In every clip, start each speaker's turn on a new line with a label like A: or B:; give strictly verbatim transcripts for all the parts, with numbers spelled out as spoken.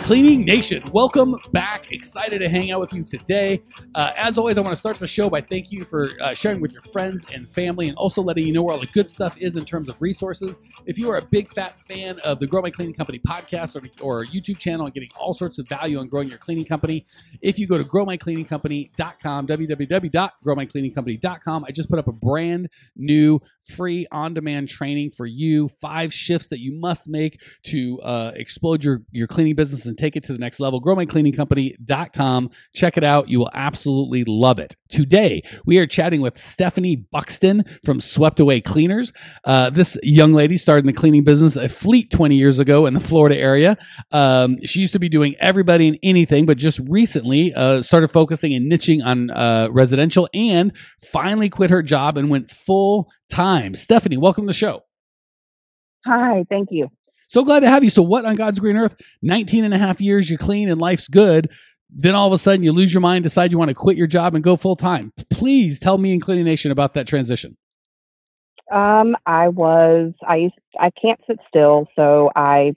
A: Cleaning Nation, welcome back. Excited to hang out with you today. Uh, as always, I want to start the show by thank you for uh, sharing with your friends and family, and also letting you know where all the good stuff is in terms of resources. If you are a big fat fan of the Grow My Cleaning Company podcast or, or YouTube channel and getting all sorts of value on growing your cleaning company, if you go to grow my cleaning company dot com, w w w dot grow my cleaning company dot com, I just put up a brand new free on-demand training for you, five shifts that you must make to uh, explode your, your cleaning business and take it to the next level. grow my cleaning company dot com. Check it out. You will absolutely love it. Today, we are chatting with Stephanie Buxton from Swept Away Cleaners. Uh, this young lady started in the cleaning business a fleet twenty years ago in the Florida area. Um, she used to be doing everybody and anything, but just recently uh, started focusing and niching on uh, residential, and finally quit her job and went full time. Stephanie, welcome to the show.
B: Hi, thank you.
A: So glad to have you. So what on God's green earth, nineteen and a half years, you clean and life's good. Then all of a sudden you lose your mind, decide you want to quit your job and go full time. Please tell me and Cleaning Nation about that transition.
B: Um, I was, I used, I can't sit still. So I,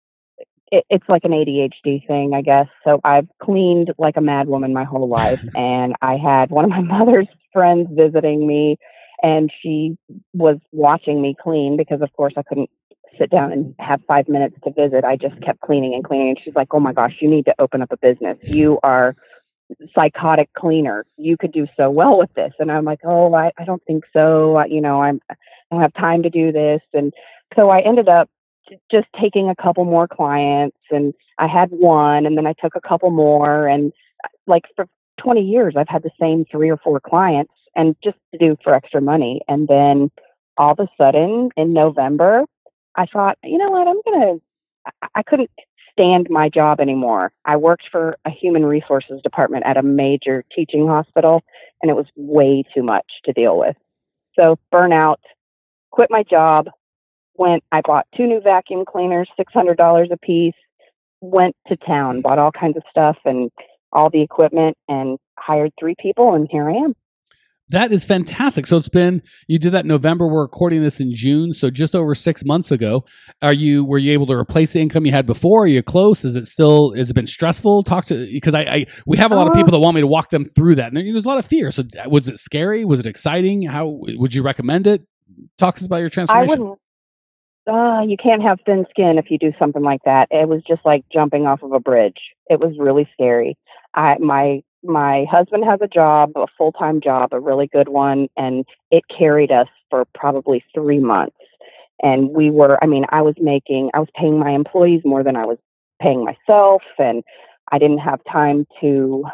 B: it, it's like an A D H D thing, I guess. So I've cleaned like a mad woman my whole life. And I had one of my mother's friends visiting me, and she was watching me clean because of course I couldn't sit down and have five minutes to visit. I just kept cleaning and cleaning. And she's like, oh my gosh, you need to open up a business. You are psychotic cleaner. You could do so well with this. And I'm like, oh, I, I don't think so. I, you know, I'm, I don't have time to do this. And so I ended up just taking a couple more clients, and I had one, and then I took a couple more. And like for twenty years, I've had the same three or four clients, and just to do for extra money. And then all of a sudden in November, I thought, you know what, I'm going to, I couldn't stand my job anymore. I worked for a human resources department at a major teaching hospital, and it was way too much to deal with. So burnout, quit my job, went, I bought two new vacuum cleaners, six hundred dollars a piece, went to town, bought all kinds of stuff and all the equipment, and hired three people, and here I am.
A: That is fantastic. So it's been, you did that in November. We're recording this in June. So just over six months ago, are you, were you able to replace the income you had before? Are you close? Is it still, has it been stressful? Talk to, because I, I we have a lot of people that want me to walk them through that. And there's a lot of fear. So was it scary? Was it exciting? How would you recommend it? Talk to us about your transformation.
B: I wouldn't, uh, you can't have thin skin if you do something like that. It was just like jumping off of a bridge. It was really scary. I, my, My husband has a job, a full-time job, a really good one, and it carried us for probably three months. And we were, I mean, I was making, I was paying my employees more than I was paying myself, and I didn't have time to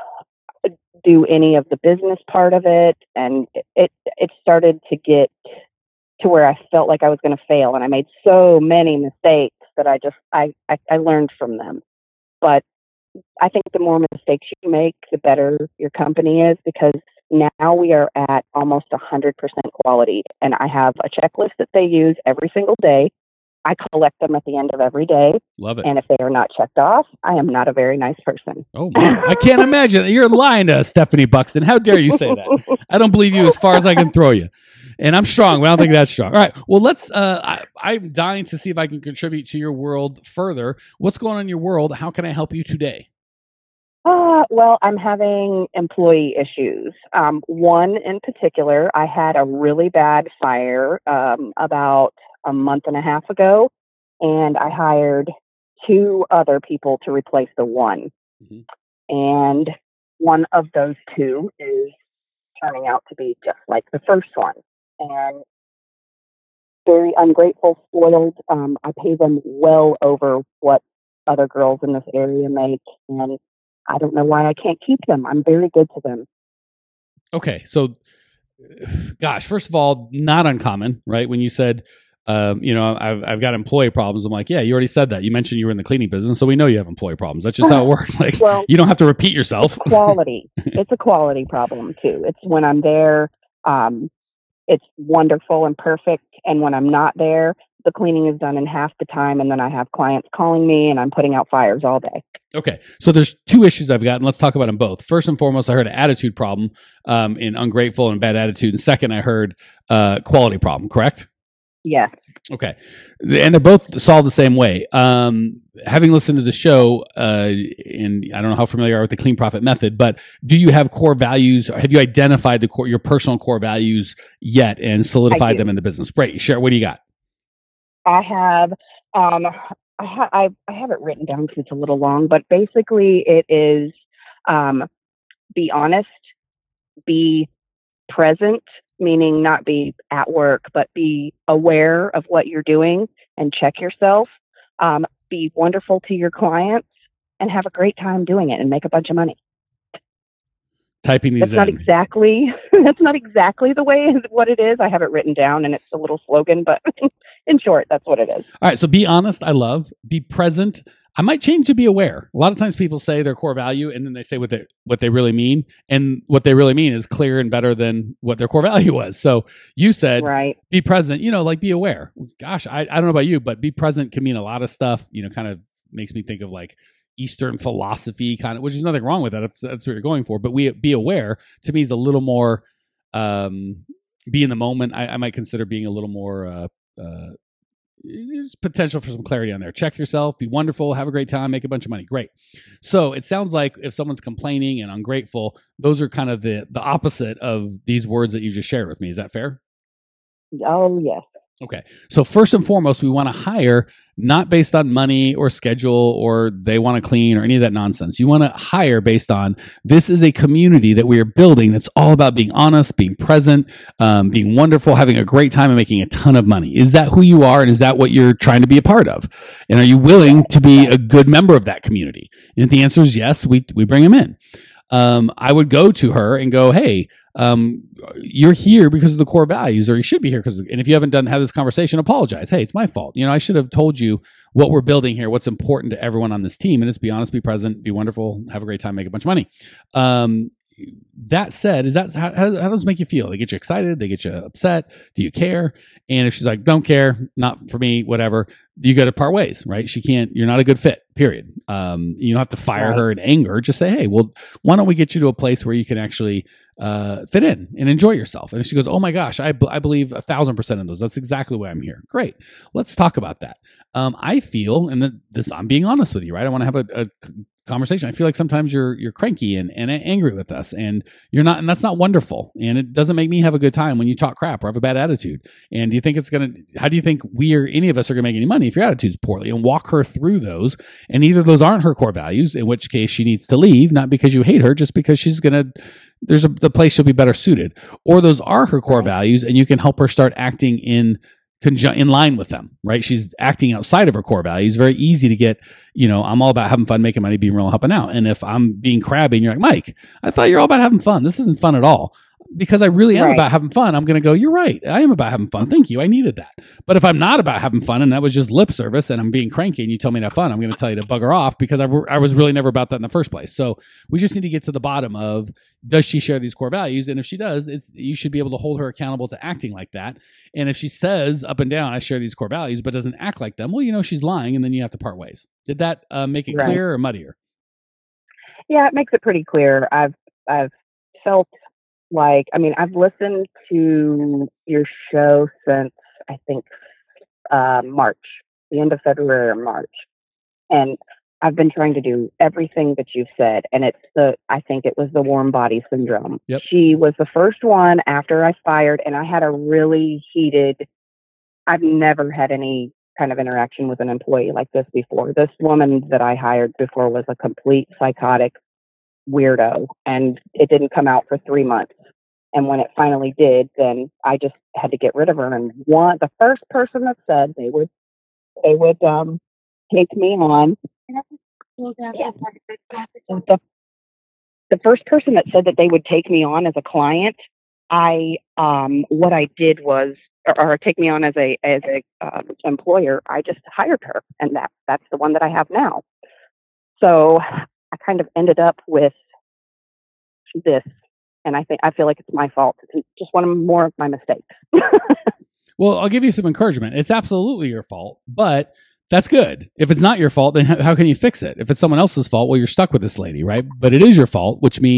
B: do any of the business part of it. And it, it started to get to where I felt like I was going to fail. And I made so many mistakes that I just, I, I, I learned from them. But I think the more mistakes you make, the better your company is, because now we are at almost one hundred percent quality. And I have a checklist that they use every single day. I collect them at the end of every day.
A: Love it.
B: And if they are not checked off, I am not a very nice person.
A: Oh, man. I can't imagine. You're lying to us, Stephanie Buxton. How dare you say that? I don't believe you as far as I can throw you. And I'm strong, but I don't think that's strong. All right. Well, let's, uh, I, I'm dying to see if I can contribute to your world further. What's going on in your world? How can I help you today?
B: Uh, well, I'm having employee issues. Um, one in particular, I had a really bad fire um, about a month and a half ago, and I hired two other people to replace the one. Mm-hmm. And one of those two is turning out to be just like the first one. And very ungrateful, spoiled. Um, I pay them well over what other girls in this area make, and I don't know why I can't keep them. I'm very good to them.
A: Okay. So, gosh, first of all, not uncommon, right? When you said, um, you know, I've, I've got employee problems. I'm like, yeah, you already said that. You mentioned you were in the cleaning business, so we know you have employee problems. That's just how it works. Like, well, you don't have to repeat yourself.
B: Quality. It's a quality problem too. It's when I'm there, um, it's wonderful and perfect. And when I'm not there, the cleaning is done in half the time, and then I have clients calling me, and I'm putting out fires all day.
A: Okay, so there's two issues I've got, and let's talk about them both. First and foremost, I heard an attitude problem um, in ungrateful and bad attitude, and second, I heard uh, quality problem. Correct?
B: Yes.
A: Okay. And they're both solved the same way. Um, having listened to the show, uh, and I don't know how familiar you are with the Clean Profit method, but do you have core values? Have you identified the core, your personal core values yet and solidified them in the business? Great. Share. What do you got?
B: I have, um, I, ha- I, I have it written down because it's a little long, but basically it is, um, be honest, be present, meaning not be at work, but be aware of what you're doing and check yourself. Um, be wonderful to your clients and have a great time doing it and make a bunch of money.
A: Typing these
B: that's not
A: in.
B: exactly that's not exactly the way what it is. I have it written down and it's a little slogan, but in short, that's what it is.
A: All right. So be honest. I love. Be present. I might change to be aware. A lot of times people say their core value and then they say what they what they really mean, and what they really mean is clear and better than what their core value was. So you said,
B: right,
A: be present. You know, like be aware. Gosh, I, I don't know about you, but be present can mean a lot of stuff. You know, kind of makes me think of like Eastern philosophy, kind of, which is nothing wrong with that if that's what you're going for. But we be aware to me is a little more um, be in the moment. I, I might consider being a little more. Uh, uh, There's potential for some clarity on there. Check yourself, be wonderful, have a great time, make a bunch of money. Great. So it sounds like if someone's complaining and ungrateful, those are kind of the the opposite of these words that you just shared with me. Is that fair?
B: Oh, yes.
A: Okay. So first and foremost, we want to hire not based on money or schedule or they want to clean or any of that nonsense. You want to hire based on this is a community that we are building that's all about being honest, being present, um, being wonderful, having a great time and making a ton of money. Is that who you are? And is that what you're trying to be a part of? And are you willing to be a good member of that community? And if the answer is yes, we, we bring them in. Um, I would go to her and go, hey, um, you're here because of the core values, or you should be here because, and if you haven't done, have this conversation, apologize. Hey, it's my fault. You know, I should have told you what we're building here, what's important to everyone on this team. And it's be honest, be present, be wonderful, have a great time, make a bunch of money. Um, that said, is that how, how, how does those make you feel? They get you excited? They get you upset? Do you care? And if she's like, don't care, not for me, whatever, you got to part ways, right? She can't, you're not a good fit, period. Um, you don't have to fire
B: right.
A: her in anger. Just say, hey, well, why don't we get you to a place where you can actually uh, fit in and enjoy yourself? And if she goes, oh my gosh, I, b- I believe a thousand percent of those. That's exactly why I'm here. Great. Let's talk about that. Um, I feel, and this, I'm being honest with you, right? I want to have a, a conversation. I feel like sometimes you're you're cranky and, and angry with us, and you're not, and that's not wonderful. And it doesn't make me have a good time when you talk crap or have a bad attitude. And do you think it's gonna? How do you think we or any of us are gonna make any money if your attitude's poorly? And walk her through those. And either those aren't her core values, in which case she needs to leave, not because you hate her, just because she's gonna. There's a the place she'll be better suited. Or those are her core values, and you can help her start acting in. Conjun- in line with them, right? She's acting outside of her core values. Very easy to get, you know, I'm all about having fun, making money, being real, helping out. And if I'm being crabby and you're like, Mike, I thought you're all about having fun. This isn't fun at all. Because I really am
B: right.
A: about having fun. I'm going to go, you're right. I am about having fun. Thank you. I needed that. But if I'm not about having fun and that was just lip service and I'm being cranky and you tell me to have fun, I'm going to tell you to bugger off because I, w- I was really never about that in the first place. So we just need to get to the bottom of, does she share these core values? And if she does, it's you should be able to hold her accountable to acting like that. And if she says up and down, I share these core values, but doesn't act like them, well, you know, she's lying and then you have to part ways. Did that uh, make it
B: right.
A: clearer or muddier?
B: Yeah, it makes it pretty clear. I've, I've felt like, I mean, I've listened to your show since I think uh, March, the end of February or March. And I've been trying to do everything that you've said. And it's the, I think it was the warm body syndrome.
A: Yep.
B: She was the first one after I fired, and I had a really heated, I've never had any kind of interaction with an employee like this before. This woman that I hired before was a complete psychotic weirdo, and it didn't come out for three months. And when it finally did, then I just had to get rid of her. And one, the first person that said they would, they would um, take me on. The, the first person that said that they would take me on as a client, I um, what I did was, or, or take me on as a as a uh, employer, I just hired her, and that that's the one that I have now. So I kind of ended up with this, and I think I feel like it's my fault. It's just one of more of my mistakes.
A: Well, I'll give you some encouragement. It's absolutely your fault, but that's good. If it's not your fault, then how can you fix it? If it's someone else's fault, well, you're stuck with this lady, right? But it is your fault, which means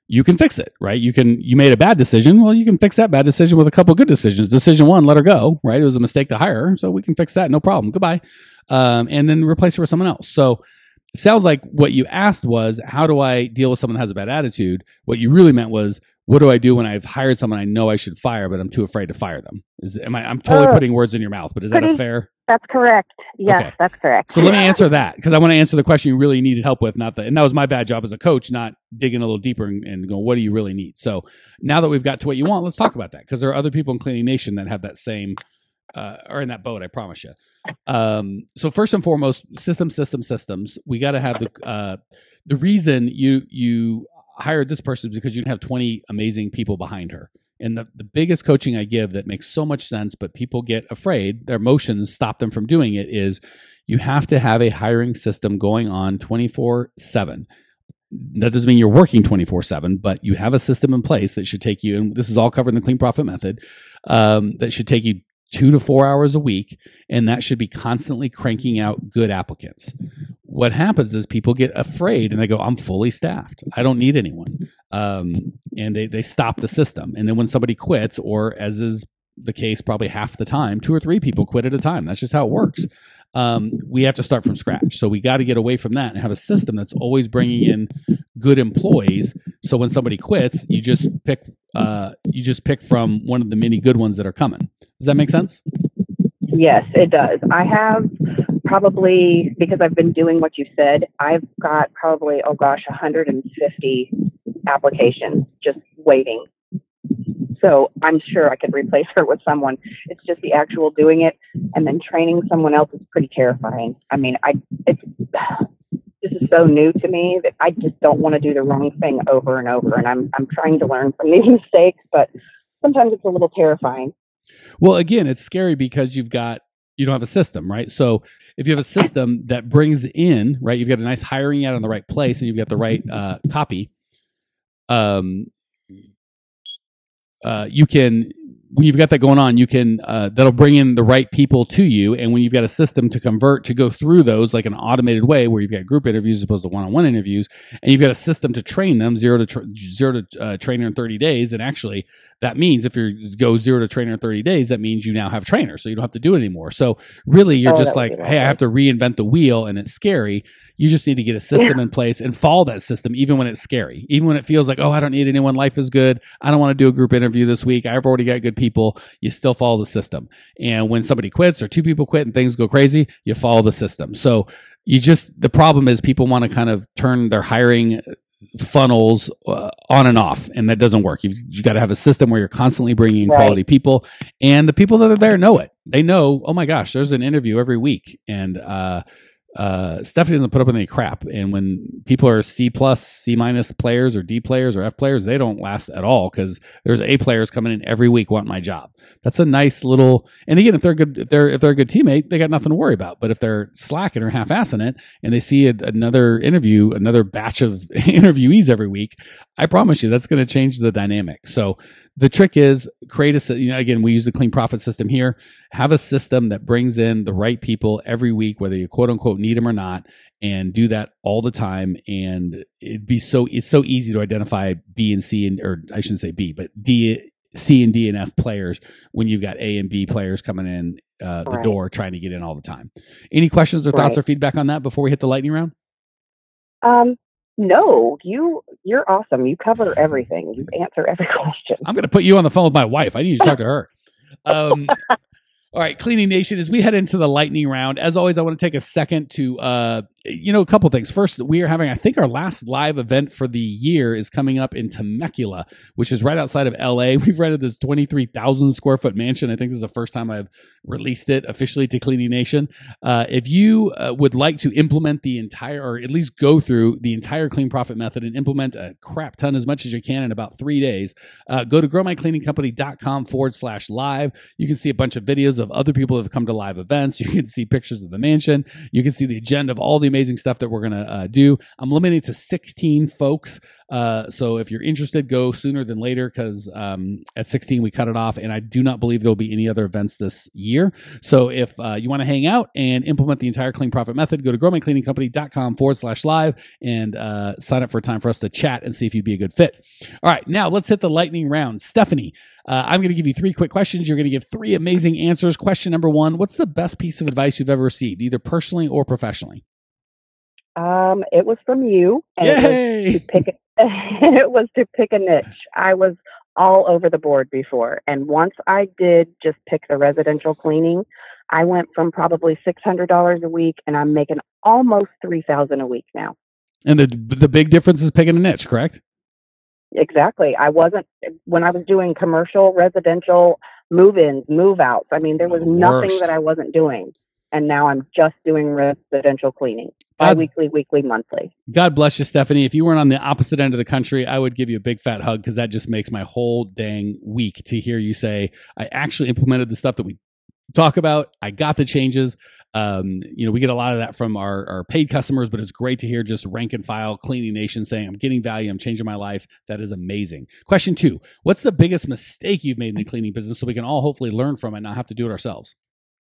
A: you can fix it, right? You can, you made a bad decision. Well, you can fix that bad decision with a couple good decisions. Decision one, let her go, right? It was a mistake to hire her. So we can fix that. No problem. Goodbye. Um, and then replace her with someone else. So it sounds like what you asked was, how do I deal with someone that has a bad attitude? What you really meant was, what do I do when I've hired someone I know I should fire, but I'm too afraid to fire them? Is, am I, I'm totally uh, putting words in your mouth, but is
B: pretty,
A: that a fair?
B: That's correct. Yes, okay. That's correct.
A: So let me answer that, because I want to answer the question you really needed help with, not the, and that was my bad job as a coach, not digging a little deeper and, and going, what do you really need? So now that we've got to what you want, let's talk about that, because there are other people in Cleaning Nation that have that same, uh, are in that boat, I promise you. Um, so first and foremost, system, system, systems. We got to have the, uh, the reason you, you hired this person is because you have twenty amazing people behind her. And the, the biggest coaching I give that makes so much sense, but people get afraid, their emotions stop them from doing it, is you have to have a hiring system going on twenty-four seven. That doesn't mean you're working twenty-four seven, but you have a system in place that should take you, and this is all covered in the Clean Profit Method, um, that should take you two to four hours a week, and that should be constantly cranking out good applicants. What happens is people get afraid and they go, I'm fully staffed. I don't need anyone. Um, and they, they stop the system. And then when somebody quits, or as is the case probably half the time, two or three people quit at a time. That's just how it works. Um, we have to start from scratch. So we got to get away from that and have a system that's always bringing in good employees. So when somebody quits, you just pick, uh, you just pick from one of the many good ones that are coming. Does that make sense?
B: Yes, it does. I have probably, because I've been doing what you said, I've got probably, oh gosh, one hundred fifty applications just waiting. So I'm sure I could replace her with someone. It's just the actual doing it, and then training someone else is pretty terrifying. I mean, I it's this is so new to me that I just don't want to do the wrong thing over and over. And I'm I'm trying to learn from these mistakes, but sometimes it's a little terrifying.
A: Well, again, it's scary because you've got, you don't have a system, right? So if you have a system that brings in, right, you've got a nice hiring ad in the right place, and you've got the right uh, copy, um, uh, you can, when you've got that going on, you can, uh, that'll bring in the right people to you. And when you've got a system to convert, to go through those like an automated way, where you've got group interviews as opposed to one-on-one interviews, and you've got a system to train them, zero to, tra- zero to uh, trainer in thirty days. And actually that means if you go zero to trainer in thirty days, that means you now have trainers, so you don't have to do it anymore. So really you're oh, just like, hey, I have to reinvent the wheel, and it's scary. You just need to get a system yeah. in place and follow that system, even when it's scary, even when it feels like, oh, I don't need anyone. Life is good. I don't want to do a group interview this week. I've already got good people. You still follow the system. And when somebody quits or two people quit and things go crazy, you follow the system. So you just, the problem is people want to kind of turn their hiring funnels uh, on and off, and that doesn't work. You've, you've got to have a system where you're constantly bringing in right. quality people, and the people that are there know it. They know, oh my gosh, there's an interview every week, and uh, uh, Stephanie doesn't put up with any crap. And when people are C plus, C minus players, or D players, or F players, they don't last at all, because there's A players coming in every week wanting my job. That's a nice little. And again, if they're good, if they're if they're a good teammate, they got nothing to worry about. But if they're slacking or half-assing it, and they see a, another interview, another batch of interviewees every week, I promise you that's going to change the dynamic. So the trick is create a, you know, again, we use the Clean Profit system here. Have a system that brings in the right people every week, whether you quote unquote need them or not, and do that all the time. And it'd be so, it's so easy to identify B and C, and, or I shouldn't say B, but D, C and D and F players when you've got A and B players coming in uh, the right. door trying to get in all the time. Any questions or thoughts right. or feedback on that before we hit the lightning round?
B: Um, No, you, you're awesome. You cover everything. You answer every question.
A: I'm going to put you on the phone with my wife. I need to talk to her. Um, all right, Cleaning Nation, as we head into the lightning round, as always, I want to take a second to, uh, you know, a couple things. First, we are having, I think our last live event for the year is coming up in Temecula, which is right outside of L A. We've rented this twenty-three thousand square foot mansion. I think this is the first time I've released it officially to Cleaning Nation. Uh, if you uh, would like to implement the entire, or at least go through the entire Clean Profit Method and implement a crap ton, as much as you can in about three days, uh, go to growmycleaningcompany.com forward slash live. You can see a bunch of videos of other people that have come to live events. You can see pictures of the mansion. You can see the agenda of all the amazing stuff that we're going to uh, do. I'm limiting to sixteen folks. Uh, so if you're interested, go sooner than later because um, at sixteen, we cut it off. And I do not believe there'll be any other events this year. So if uh, you want to hang out and implement the entire Clean Profit method, go to growmycleaningcompany.com forward slash live and uh, sign up for a time for us to chat and see if you'd be a good fit. All right, now let's hit the lightning round. Stephanie, uh, I'm going to give you three quick questions. You're going to give three amazing answers. Question number one, what's the best piece of advice you've ever received, either personally or professionally?
B: Um, it was from you. And
A: Yay!
B: It was to pick a, it was to pick a niche. I was all over the board before. And once I did just pick the residential cleaning, I went from probably six hundred dollars a week and I'm making almost three thousand dollars a week now.
A: And the the big difference is picking a niche, correct?
B: Exactly. I wasn't, when I was doing commercial, residential, move-ins, move-outs. I mean, there was
A: The
B: nothing
A: worst.
B: that I wasn't doing. And now I'm just doing residential cleaning, bi-weekly, weekly, monthly.
A: God bless you, Stephanie. If you weren't on the opposite end of the country, I would give you a big fat hug because that just makes my whole dang week to hear you say, I actually implemented the stuff that we talk about. I got the changes. Um, you know, we get a lot of that from our, our paid customers, but it's great to hear just rank and file Cleaning Nation saying, I'm getting value. I'm changing my life. That is amazing. Question two, what's the biggest mistake you've made in the cleaning business so we can all hopefully learn from it and not have to do it ourselves?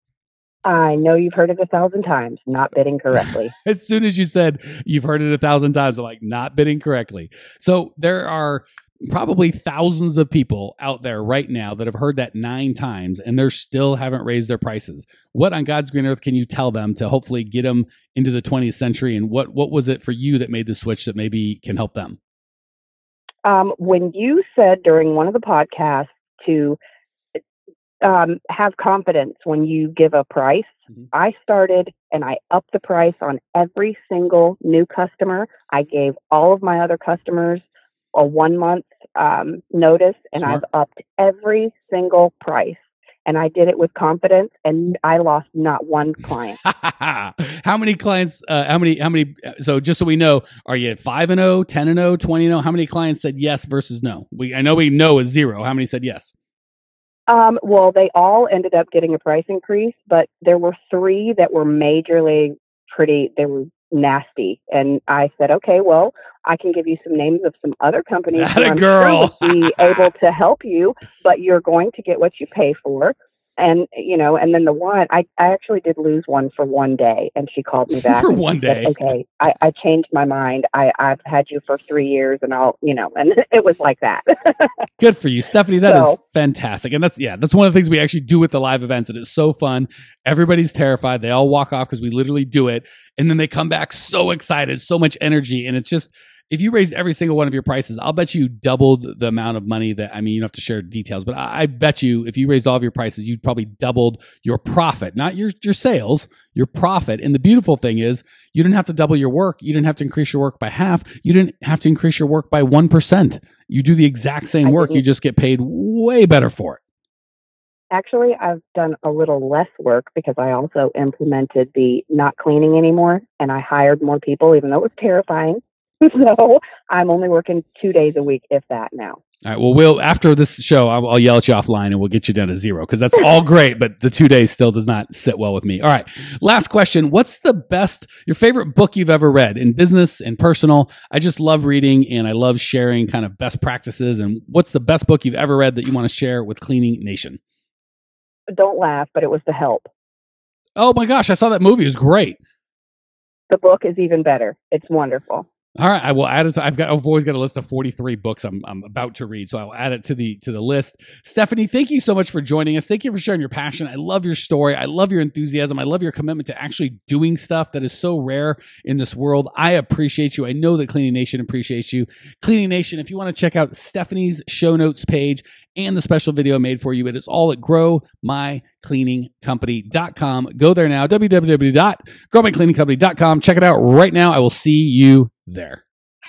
B: I know you've heard it a thousand times, not bidding correctly.
A: As soon as you said you've heard it a thousand times, I'm like, not bidding correctly. So there are probably thousands of people out there right now that have heard that nine times and they still haven't raised their prices. What on God's green earth can you tell them to hopefully get them into the twentieth century? And what, what was it for you that made the switch that maybe can help them?
B: Um, when you said during one of the podcasts to um, have confidence when you give a price, mm-hmm. I started and I upped the price on every single new customer. I gave all of my other customers a one month um, notice, and Smart. I've upped every single price. And I did it with confidence, and I lost not one client.
A: How many clients? Uh, how many? How many? So just so we know, are you at five and zero, ten and zero, twenty and zero? How many clients said yes versus no? We I know we know is zero. How many said yes?
B: Um, well, they all ended up getting a price increase, but there were three that were majorly pretty. They were nasty, and I said, okay, well, I can give you some names of some other companies
A: that
B: who I'm
A: girl.
B: sure would be able to help you, but you're going to get what you pay for. And, you know, and then the one, I, I actually did lose one for one day, and she called me back.
A: For one day.
B: Said, okay, I, I changed my mind. I, I've had you for three years and I'll, you know, and it was like that.
A: Good for you, Stephanie. That
B: so,
A: is fantastic. And that's, yeah, that's one of the things we actually do with the live events. It is so fun. Everybody's terrified. They all walk off because we literally do it. And then they come back so excited, so much energy. And it's just, if you raised every single one of your prices, I'll bet you doubled the amount of money that, I mean, you don't have to share details, but I, I bet you if you raised all of your prices, you'd probably doubled your profit, not your, your sales, your profit. And the beautiful thing is you didn't have to double your work. You didn't have to increase your work by half. You didn't have to increase your work by one percent. You do the exact same work. You just get paid way better for it.
B: Actually, I've done a little less work because I also implemented the not cleaning anymore, and I hired more people, even though it was terrifying. So I'm only working two days a week, if that now.
A: All right. Well, we'll after this show, I'll, I'll yell at you offline and we'll get you down to zero because that's all great, but the two days still does not sit well with me. All right. Last question. What's the best, your favorite book you've ever read in business and personal? I just love reading and I love sharing kind of best practices. And what's the best book you've ever read that you want to share with Cleaning Nation?
B: Don't laugh, but it was The Help.
A: Oh my gosh. I saw that movie. It was great.
B: The book is even better. It's wonderful.
A: All right, I will add it. To, I've got. I've always got a list of forty-three books I'm I'm about to read, so I'll add it to the to the list. Stephanie, thank you so much for joining us. Thank you for sharing your passion. I love your story. I love your enthusiasm. I love your commitment to actually doing stuff that is so rare in this world. I appreciate you. I know that Cleaning Nation appreciates you. Cleaning Nation, if you want to check out Stephanie's show notes page and the special video made for you, it is all at grow my cleaning company dot com. Go there now, w w w dot grow my cleaning company dot com. Check it out right now. I will see you there.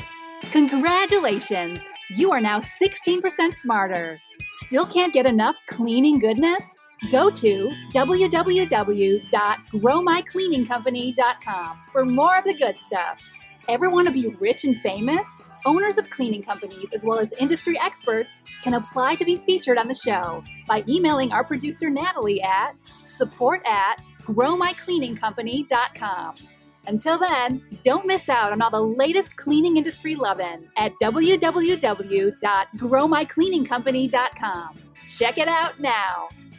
C: Congratulations! You are now sixteen percent smarter. Still can't get enough cleaning goodness? Go to w w w dot grow my cleaning company dot com for more of the good stuff. Ever want to be rich and famous? Owners of cleaning companies, as well as industry experts, can apply to be featured on the show by emailing our producer Natalie at support at grow my cleaning company dot com. Until then, don't miss out on all the latest cleaning industry lovin' at w w w dot grow my cleaning company dot com. Check it out now.